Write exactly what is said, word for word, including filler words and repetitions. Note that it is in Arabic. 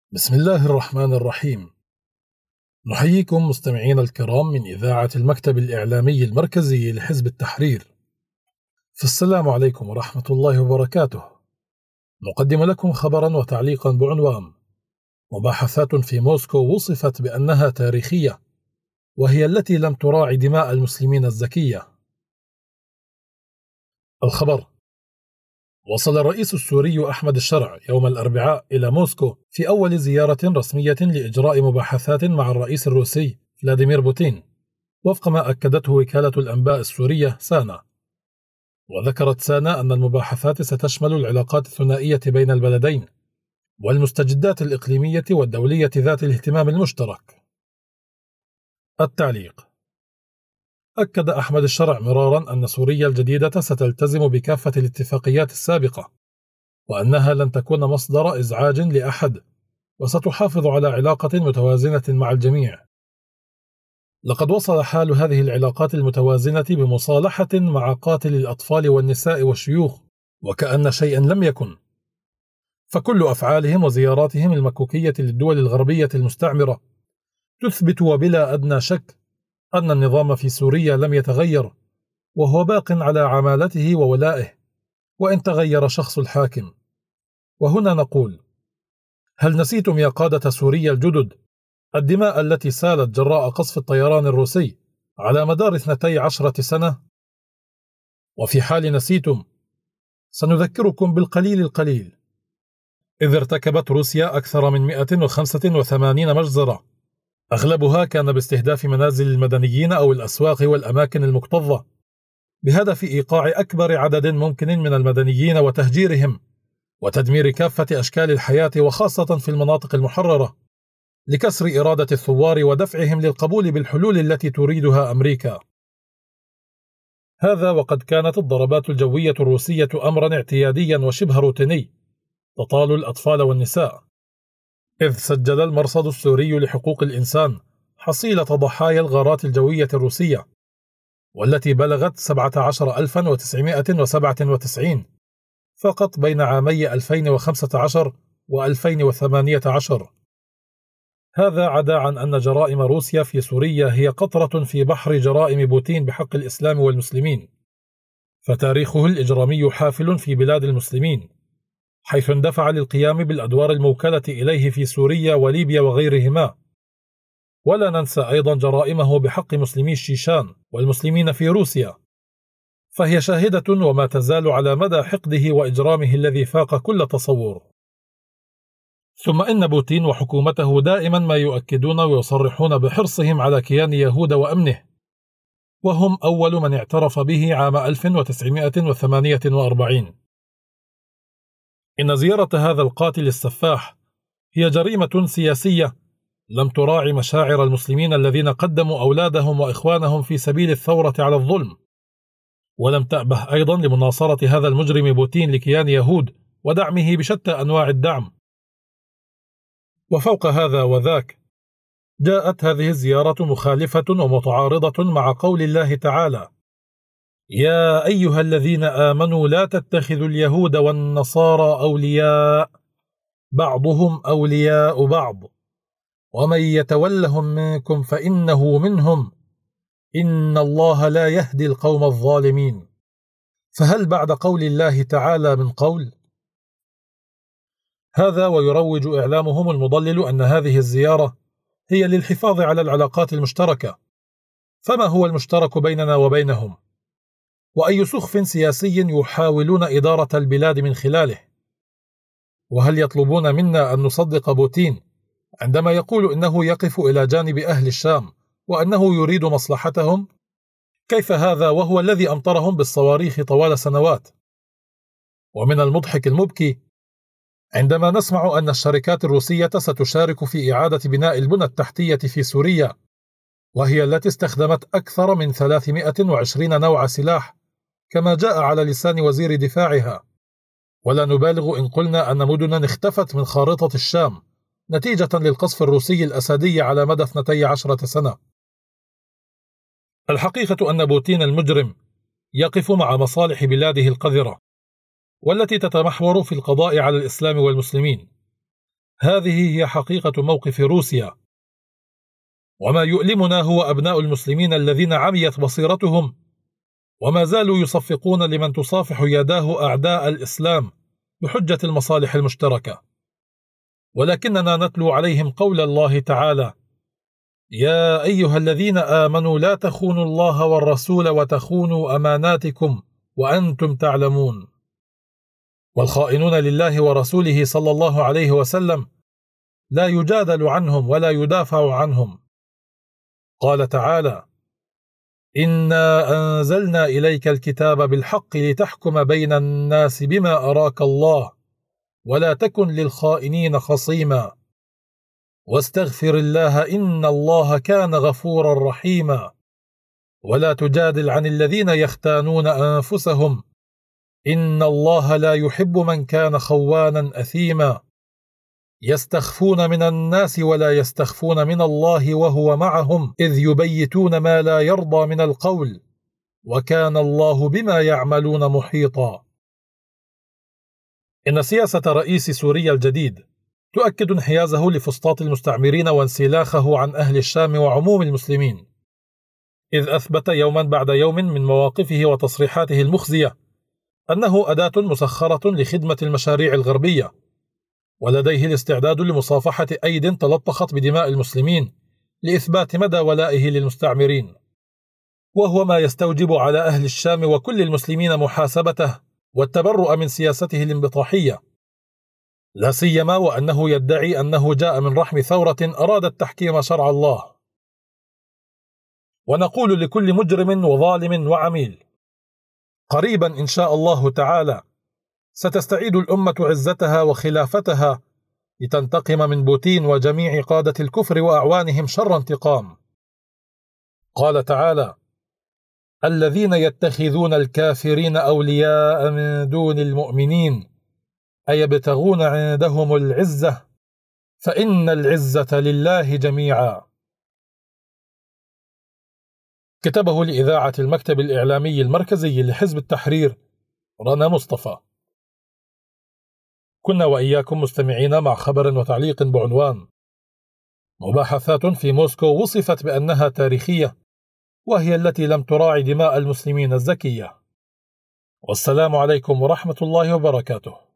بسم الله الرحمن الرحيم. نحييكم مستمعين الكرام من إذاعة المكتب الإعلامي المركزي لحزب التحرير. فالسلام عليكم ورحمة الله وبركاته. نقدم لكم خبرا وتعليقا بعنوان: مباحثات في موسكو وصفت بأنها تاريخية، وهي التي لم تراعي دماء المسلمين الزكية. الخبر: وصل الرئيس السوري أحمد الشرع يوم الأربعاء إلى موسكو في أول زيارة رسمية لإجراء مباحثات مع الرئيس الروسي فلاديمير بوتين، وفق ما أكدته وكالة الأنباء السورية سانا. وذكرت سانا أن المباحثات ستشمل العلاقات الثنائية بين البلدين والمستجدات الإقليمية والدولية ذات الاهتمام المشترك. التعليق: أكد أحمد الشرع مرارا أن سوريا الجديدة ستلتزم بكافة الاتفاقيات السابقة، وأنها لن تكون مصدر إزعاج لأحد، وستحافظ على علاقة متوازنة مع الجميع. لقد وصل حال هذه العلاقات المتوازنة بمصالحة مع قاتل الأطفال والنساء والشيوخ وكأن شيئا لم يكن، فكل أفعالهم وزياراتهم المكوكية للدول الغربية المستعمرة تثبت وبلا أدنى شك أن النظام في سوريا لم يتغير، وهو باق على عمالته وولائه وإن تغير شخص الحاكم. وهنا نقول: هل نسيتم يا قادة سوريا الجدد الدماء التي سالت جراء قصف الطيران الروسي على مدار اثنتي عشرة سنة؟ وفي حال نسيتم، سنذكركم بالقليل القليل، إذ ارتكبت روسيا أكثر من مئة وخمسة وثمانين مجزرة، أغلبها كان باستهداف منازل المدنيين أو الأسواق والأماكن المكتظة، بهدف إيقاع أكبر عدد ممكن من المدنيين وتهجيرهم وتدمير كافة أشكال الحياة، وخاصة في المناطق المحررة، لكسر إرادة الثوار ودفعهم للقبول بالحلول التي تريدها أمريكا. هذا وقد كانت الضربات الجوية الروسية أمرا اعتياديا وشبه روتيني تطال الأطفال والنساء، إذ سجل المرصد السوري لحقوق الإنسان حصيلة ضحايا الغارات الجوية الروسية، والتي بلغت سبعة عشر ألفا وتسعمئة وسبعة وتسعين فقط بين عامي ألفين وخمسة عشر وألفين وثمانية عشر. هذا عدا عن أن جرائم روسيا في سوريا هي قطرة في بحر جرائم بوتين بحق الإسلام والمسلمين، فتاريخه الإجرامي حافل في بلاد المسلمين، حيث اندفع للقيام بالأدوار الموكلة إليه في سوريا وليبيا وغيرهما. ولا ننسى أيضا جرائمه بحق مسلمي الشيشان والمسلمين في روسيا، فهي شاهدة وما تزال على مدى حقده وإجرامه الذي فاق كل تصور. ثم إن بوتين وحكومته دائما ما يؤكدون ويصرحون بحرصهم على كيان يهودا وأمنه، وهم أول من اعترف به عام ألف وتسعمئة وثمانية وأربعين. إن زيارة هذا القاتل السفاح هي جريمة سياسية لم تراعي مشاعر المسلمين الذين قدموا أولادهم وإخوانهم في سبيل الثورة على الظلم، ولم تأبه أيضا لمناصرة هذا المجرم بوتين لكيان يهود ودعمه بشتى أنواع الدعم. وفوق هذا وذاك، جاءت هذه الزيارة مخالفة ومتعارضة مع قول الله تعالى: يا أيها الذين آمنوا لا تتخذوا اليهود والنصارى أولياء بعضهم أولياء بعض ومن يتولهم منكم فإنه منهم إن الله لا يهدي القوم الظالمين. فهل بعد قول الله تعالى من قول؟ هذا ويروج إعلامهم المضلل أن هذه الزيارة هي للحفاظ على العلاقات المشتركة. فما هو المشترك بيننا وبينهم؟ وأي سخف سياسي يحاولون إدارة البلاد من خلاله؟ وهل يطلبون منا أن نصدق بوتين عندما يقول إنه يقف إلى جانب أهل الشام وأنه يريد مصلحتهم؟ كيف هذا وهو الذي أمطرهم بالصواريخ طوال سنوات؟ ومن المضحك المبكي عندما نسمع أن الشركات الروسية ستشارك في إعادة بناء البنى التحتية في سوريا، وهي التي استخدمت أكثر من ثلاثمئة وعشرين نوع سلاح كما جاء على لسان وزير دفاعها، ولا نبالغ إن قلنا أن مدنا اختفت من خارطة الشام نتيجة للقصف الروسي الأسدي على مدى اثنتي عشرة سنة. الحقيقة أن بوتين المجرم يقف مع مصالح بلاده القذرة، والتي تتمحور في القضاء على الإسلام والمسلمين، هذه هي حقيقة موقف روسيا. وما يؤلمنا هو أبناء المسلمين الذين عميت بصيرتهم وما زالوا يصفقون لمن تصافح يداه أعداء الإسلام بحجة المصالح المشتركة. ولكننا نتلو عليهم قول الله تعالى: يا أيها الذين آمنوا لا تخونوا الله والرسول وتخونوا أماناتكم وأنتم تعلمون. والخائنون لله ورسوله صلى الله عليه وسلم لا يجادل عنهم ولا يدافع عنهم. قال تعالى: إنا أنزلنا إليك الكتاب بالحق لتحكم بين الناس بما أراك الله ولا تكن للخائنين خصيما واستغفر الله إن الله كان غفورا رحيما ولا تجادل عن الذين يختانون أنفسهم إن الله لا يحب من كان خوانا أثيما يستخفون من الناس ولا يستخفون من الله وهو معهم إذ يبيتون ما لا يرضى من القول وكان الله بما يعملون محيطا. إن سياسة رئيس سوريا الجديد تؤكد انحيازه لفسطاط المستعمرين وانسلاخه عن أهل الشام وعموم المسلمين، إذ أثبت يوما بعد يوم من مواقفه وتصريحاته المخزية أنه أداة مسخرة لخدمة المشاريع الغربية، ولديه الاستعداد لمصافحة أيد تلطخت بدماء المسلمين لإثبات مدى ولائه للمستعمرين، وهو ما يستوجب على أهل الشام وكل المسلمين محاسبته والتبرؤ من سياسته الانبطاحية، لا سيما وأنه يدعي أنه جاء من رحم ثورة أرادت تحكيم شرع الله. ونقول لكل مجرم وظالم وعميل: قريبا إن شاء الله تعالى ستستعيد الأمة عزتها وخلافتها لتنتقم من بوتين وجميع قادة الكفر وأعوانهم شر انتقام. قال تعالى: الذين يتخذون الكافرين أولياء من دون المؤمنين أيبتغون عندهم العزة فإن العزة لله جميعا. كتبه لإذاعة المكتب الإعلامي المركزي لحزب التحرير رنا مصطفى. كنا وإياكم مستمعين مع خبر وتعليق بعنوان: مباحثات في موسكو وصفت بأنها تاريخية وهي التي لم تراعي دماء المسلمين الزكية. والسلام عليكم ورحمة الله وبركاته.